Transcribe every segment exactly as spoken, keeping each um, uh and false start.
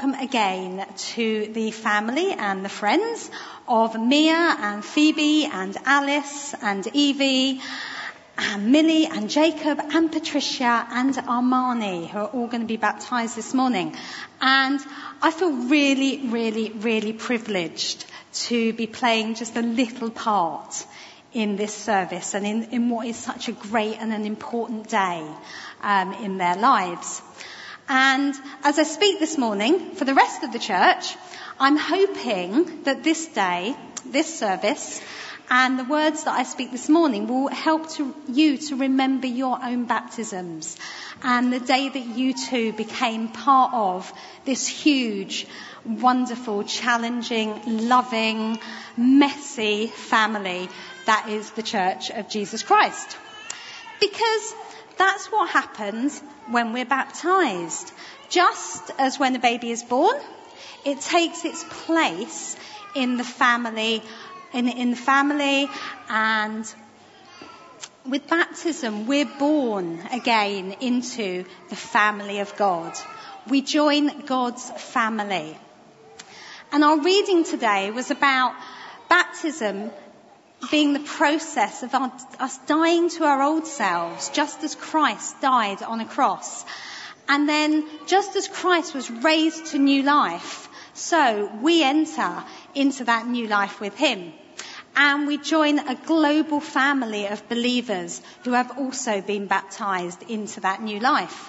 welcome again to the family and the friends of Mia and Phoebe and Alice and Evie and Millie and Jacob and Patricia and Armani, who are all going to be baptised this morning. And I feel really, really, really privileged to be playing just a little part in this service and in, in what is such a great and an important day um, in their lives. And as I speak this morning for the rest of the church, I'm hoping that this day, this service, and the words that I speak this morning will help to, you to remember your own baptisms and the day that you too became part of this huge, wonderful, challenging, loving, messy family that is the Church of Jesus Christ. Because that's what happens when we're baptised. Just as when a baby is born, it takes its place in the family, in, in the family, and with baptism, we're born again into the family of God. We join God's family. And our reading today was about baptism being the process of our, us dying to our old selves, just as Christ died on a cross. And then, just as Christ was raised to new life, so we enter into that new life with him. And we join a global family of believers who have also been baptised into that new life.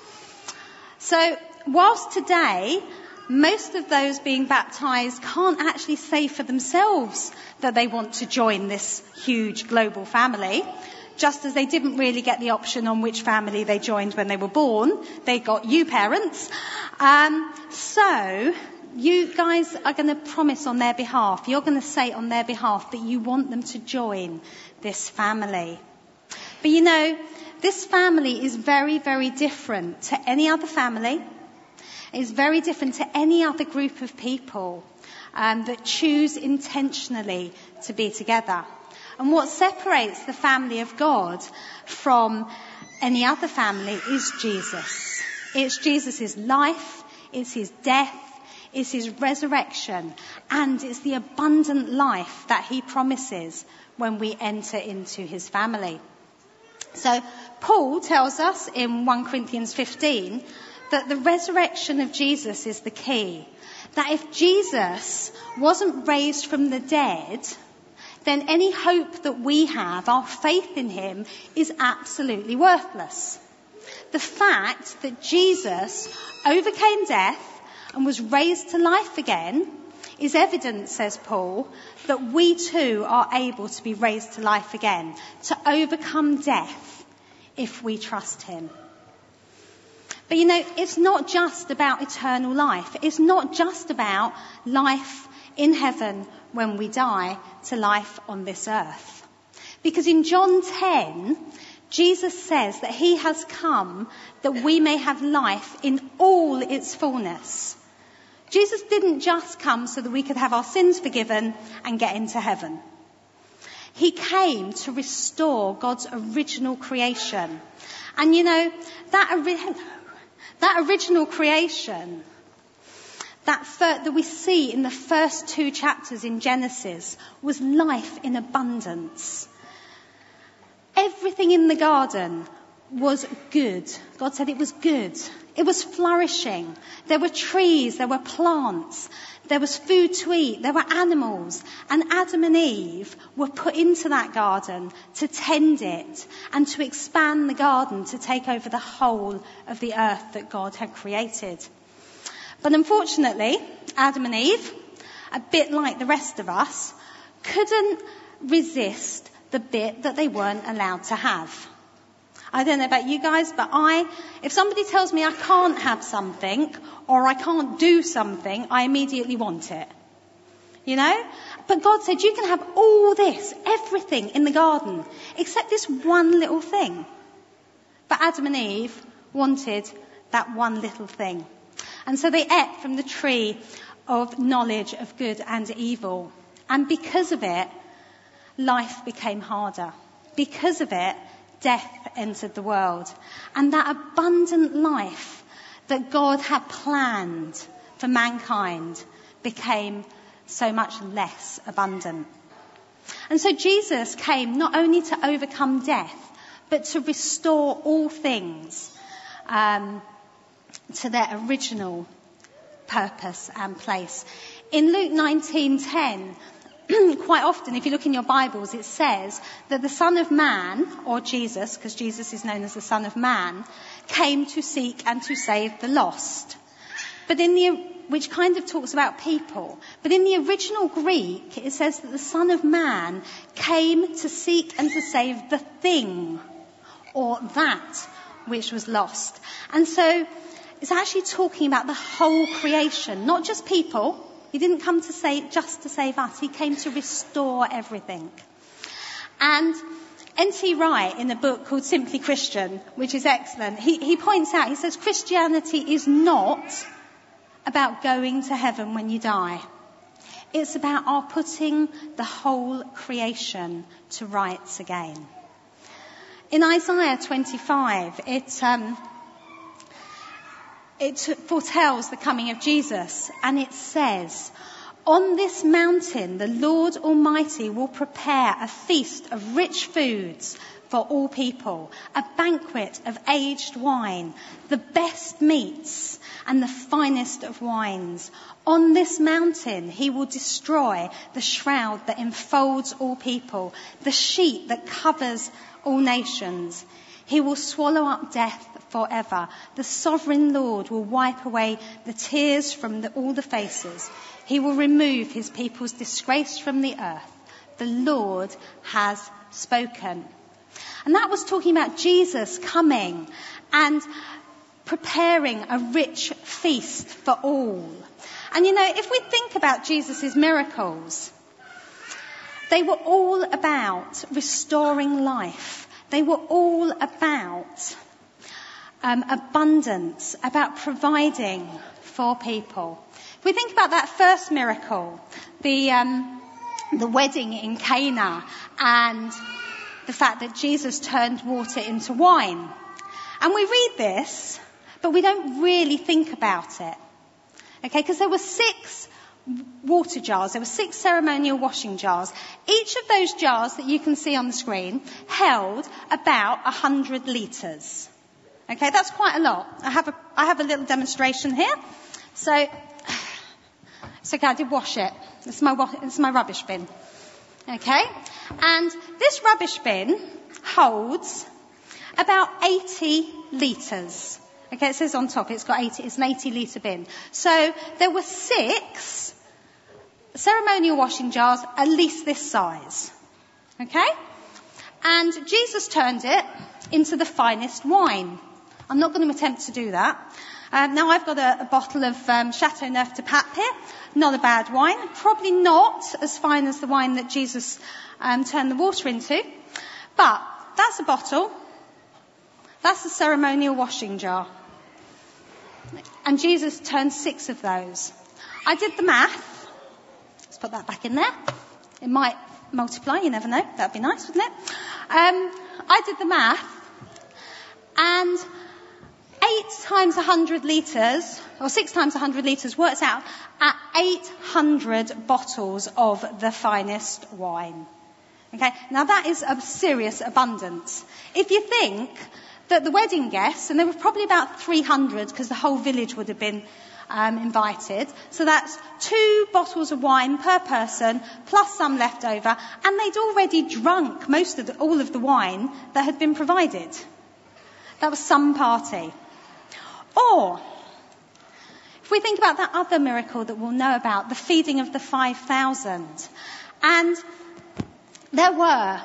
So, whilst today, most of those being baptised can't actually say for themselves that they want to join this huge global family, just as they didn't really get the option on which family they joined when they were born. They got you parents. Um, so you guys are going to promise on their behalf, you're going to say on their behalf that you want them to join this family. But you know, this family is very, very different to any other family. It's very different to any other group of people um, that choose intentionally to be together. And what separates the family of God from any other family is Jesus. It's Jesus' life, it's his death, it's his resurrection, and it's the abundant life that he promises when we enter into his family. So Paul tells us in First Corinthians fifteen that the resurrection of Jesus is the key. That if Jesus wasn't raised from the dead, then any hope that we have, our faith in him, is absolutely worthless. The fact that Jesus overcame death and was raised to life again is evidence, says Paul, that we too are able to be raised to life again, to overcome death if we trust him. But you know, it's not just about eternal life. It's not just about life in heaven when we die to life on this earth. Because in John ten, Jesus says that he has come that we may have life in all its fullness. Jesus didn't just come so that we could have our sins forgiven and get into heaven. He came to restore God's original creation. And you know, that original... That original creation that, fir- that we see in the first two chapters in Genesis was life in abundance. Everything in the garden was good. God said it was good. It was flourishing. There were trees, there were plants, there was food to eat, there were animals. And Adam and Eve were put into that garden to tend it and to expand the garden to take over the whole of the earth that God had created. But unfortunately, Adam and Eve, a bit like the rest of us, couldn't resist the bit that they weren't allowed to have. I don't know about you guys, but I, if somebody tells me I can't have something or I can't do something, I immediately want it. You know? But God said you can have all this, everything in the garden, except this one little thing. But Adam and Eve wanted that one little thing. And so they ate from the tree of knowledge of good and evil. And because of it, life became harder. Because of it, death entered the world. And that abundant life that God had planned for mankind became so much less abundant. And so Jesus came not only to overcome death, but to restore all things um, to their original purpose and place. In Luke nineteen ten, quite often, if you look in your Bibles, it says that the Son of Man, or Jesus, because Jesus is known as the Son of Man, came to seek and to save the lost. But in the, which kind of talks about people. But in the original Greek, it says that the Son of Man came to seek and to save the thing, or that which was lost. And so it's actually talking about the whole creation, not just people. He didn't come to save, just to save us. He came to restore everything. And N T Wright, in a book called Simply Christian, which is excellent, he, he points out, he says, Christianity is not about going to heaven when you die. It's about our putting the whole creation to rights again. In Isaiah twenty-five, it, um, it foretells the coming of Jesus, and it says, "On this mountain the Lord Almighty will prepare a feast of rich foods for all people, a banquet of aged wine, the best meats and the finest of wines. On this mountain he will destroy the shroud that enfolds all people, the sheet that covers all nations. He will swallow up death forever. The sovereign Lord will wipe away the tears from the, all the faces. He will remove his people's disgrace from the earth. The Lord has spoken." And that was talking about Jesus coming and preparing a rich feast for all. And you know, if we think about Jesus' miracles, they were all about restoring life. They were all about um, abundance, about providing for people. If we think about that first miracle, the um, the wedding in Cana, and the fact that Jesus turned water into wine. And we read this, but we don't really think about it. Okay, because there were six water jars. There were six ceremonial washing jars. Each of those jars that you can see on the screen held about a hundred litres. Okay, that's quite a lot. I have a, I have a little demonstration here. So, it's okay, I did wash it. It's my, it's my rubbish bin. Okay, and this rubbish bin holds about eighty litres. Okay, it says on top it's got eighty, it's an eighty litre bin. So there were six ceremonial washing jars, at least this size. Okay, and Jesus turned it into the finest wine. I'm not going to attempt to do that. Um, now I've got a, a bottle of um, Chateau Neuf de Pape here. Not a bad wine. Probably not as fine as the wine that Jesus um, turned the water into. But that's a bottle. That's a ceremonial washing jar. And Jesus turned six of those. I did the math. Let's put that back in there. It might multiply, you never know. That'd be nice, wouldn't it? Um, I did the math. And eight times a hundred litres, or six times a hundred litres, works out at eight hundred bottles of the finest wine. Okay, now that is a serious abundance. If you think that the wedding guests, and there were probably about three hundred, because the whole village would have been um, invited, so that's two bottles of wine per person, plus some left over, and they'd already drunk most of the, all of the wine that had been provided. That was some party. Or, if we think about that other miracle that we'll know about, the feeding of the five thousand. And there were,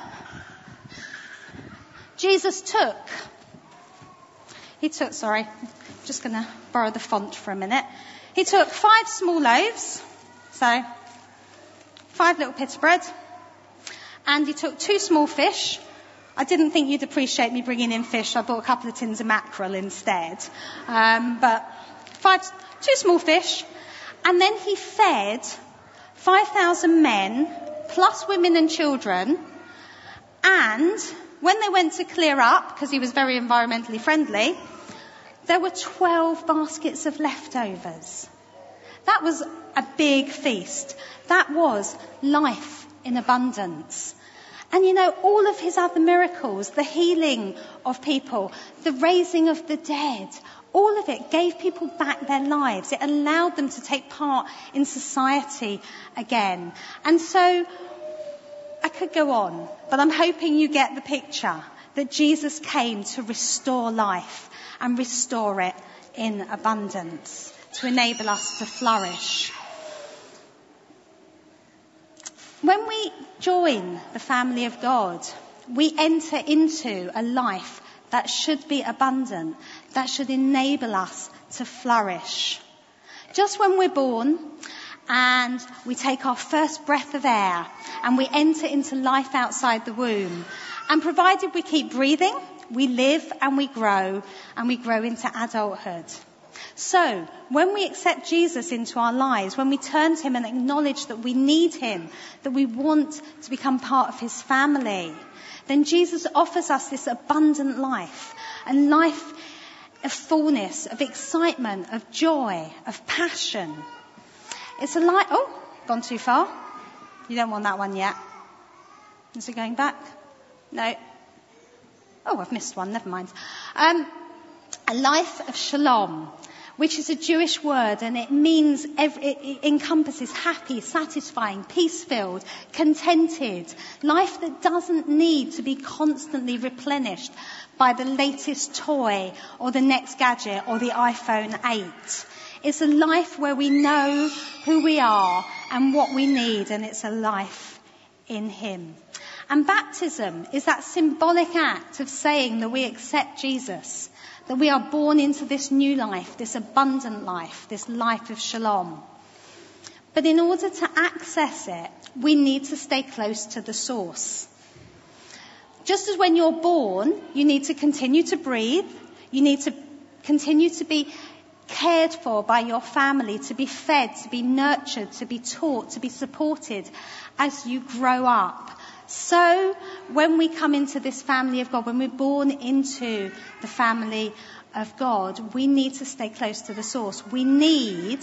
Jesus took, he took, sorry, I'm just going to borrow the font for a minute. He took five small loaves, so five little bits of bread, and he took two small fish. I didn't think you'd appreciate me bringing in fish. I bought a couple of tins of mackerel instead. Um, but five, two small fish. And then he fed five thousand men, plus women and children. And when they went to clear up, because he was very environmentally friendly, there were twelve baskets of leftovers. That was a big feast. That was life in abundance. And you know, all of his other miracles, the healing of people, the raising of the dead, all of it gave people back their lives. It allowed them to take part in society again. And so, I could go on, but I'm hoping you get the picture that Jesus came to restore life and restore it in abundance, to enable us to flourish. When we join the family of God, we enter into a life that should be abundant, that should enable us to flourish. Just when we're born and we take our first breath of air and we enter into life outside the womb, and provided we keep breathing, we live and we grow and we grow into adulthood. So, when we accept Jesus into our lives, when we turn to him and acknowledge that we need him, that we want to become part of his family, then Jesus offers us this abundant life, a life of fullness, of excitement, of joy, of passion. It's a life... Oh, gone too far. You don't want that one yet. Is it going back? No. Oh, I've missed one. Never mind. Um, a life of shalom, which is a Jewish word, and it means, every, it encompasses happy, satisfying, peace-filled, contented, life that doesn't need to be constantly replenished by the latest toy or the next gadget or the iPhone eight. It's a life where we know who we are and what we need, and it's a life in him. And baptism is that symbolic act of saying that we accept Jesus, that we are born into this new life, this abundant life, this life of shalom. But in order to access it, we need to stay close to the source. Just as when you're born, you need to continue to breathe, you need to continue to be cared for by your family, to be fed, to be nurtured, to be taught, to be supported as you grow up. So when we come into this family of God, when we're born into the family of God, we need to stay close to the source. We need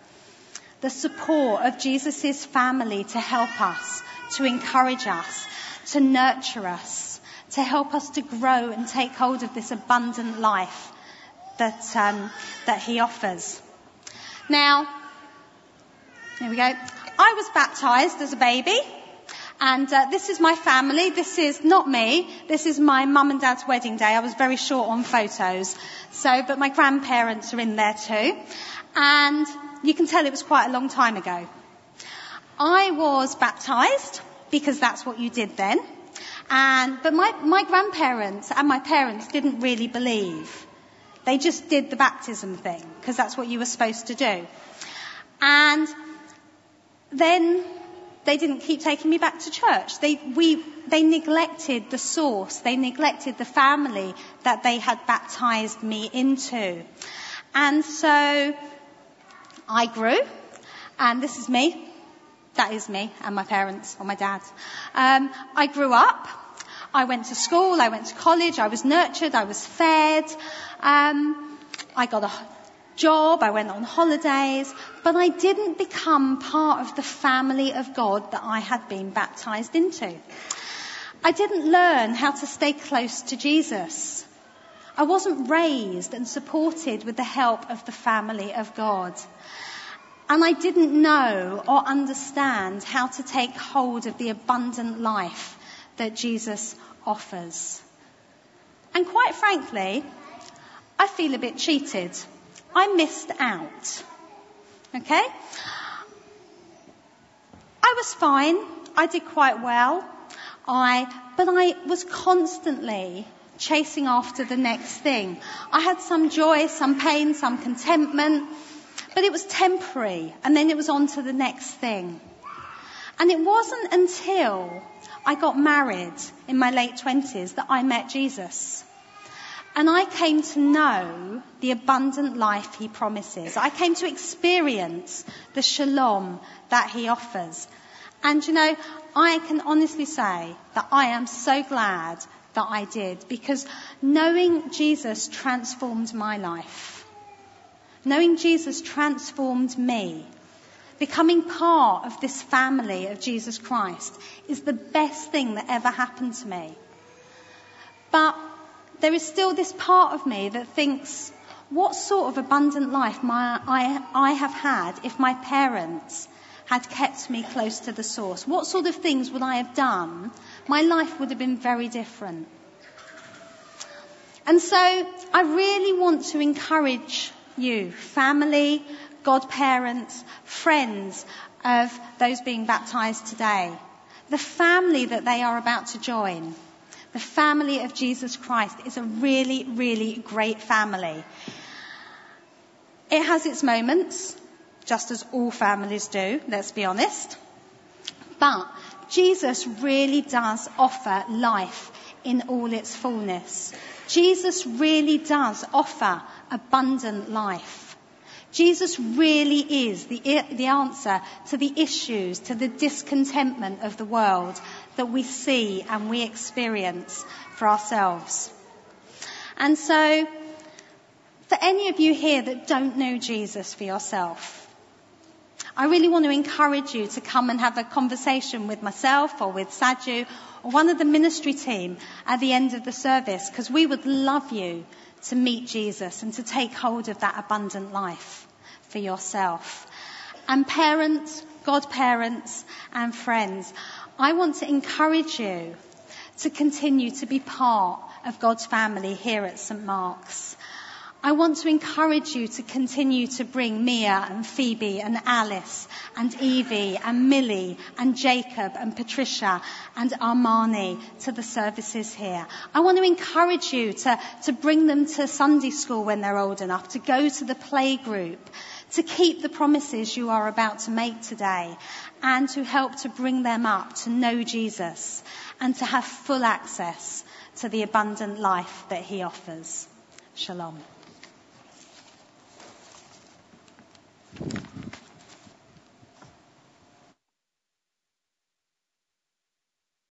the support of Jesus' family to help us, to encourage us, to nurture us, to help us to grow and take hold of this abundant life that um, that he offers. Now, here we go. I was baptised as a baby. And uh, this is my family. This is not me. This is my mum and dad's wedding day. I was very short on photos. So, but my grandparents are in there too. And you can tell it was quite a long time ago. I was baptised because that's what you did then. And, but my, my grandparents and my parents didn't really believe. They just did the baptism thing because that's what you were supposed to do. And then they didn't keep taking me back to church. They, we, they neglected the source. They neglected the family that they had baptized me into. And so I grew, and this is me. That is me and my parents, or my dad. Um, I grew up. I went to school. I went to college. I was nurtured. I was fed. Um, I got a job, I went on holidays, but I didn't become part of the family of God that I had been baptized into. I didn't learn how to stay close to Jesus. I wasn't raised and supported with the help of the family of God. And I didn't know or understand how to take hold of the abundant life that Jesus offers. And quite frankly, I feel a bit cheated. I missed out. Okay? I was fine. I did quite well. I, but I was constantly chasing after the next thing. I had some joy, some pain, some contentment, but it was temporary, and then it was on to the next thing. And it wasn't until I got married in my late twenties that I met Jesus. And I came to know the abundant life he promises. I came to experience the shalom that he offers. And you know, I can honestly say that I am so glad that I did, because knowing Jesus transformed my life. Knowing Jesus transformed me. Becoming part of this family of Jesus Christ is the best thing that ever happened to me. But there is still this part of me that thinks, what sort of abundant life my, I, I have had if my parents had kept me close to the source? What sort of things would I have done? My life would have been very different. And so I really want to encourage you, family, godparents, friends of those being baptized today, the family that they are about to join, the family of Jesus Christ is a really, really great family. It has its moments, just as all families do, let's be honest. But Jesus really does offer life in all its fullness. Jesus really does offer abundant life. Jesus really is the, the answer to the issues, to the discontentment of the world that we see and we experience for ourselves. And so, for any of you here that don't know Jesus for yourself, I really want to encourage you to come and have a conversation with myself or with Saju or one of the ministry team at the end of the service, because we would love you to meet Jesus and to take hold of that abundant life for yourself. And parents, godparents and friends, I want to encourage you to continue to be part of God's family here at St Mark's. I want to encourage you to continue to bring Mia and Phoebe and Alice and Evie and Millie and Jacob and Patricia and Armani to the services here. I want to encourage you to, to bring them to Sunday school when they're old enough, to go to the play group, to keep the promises you are about to make today, and to help to bring them up to know Jesus and to have full access to the abundant life that he offers. Shalom.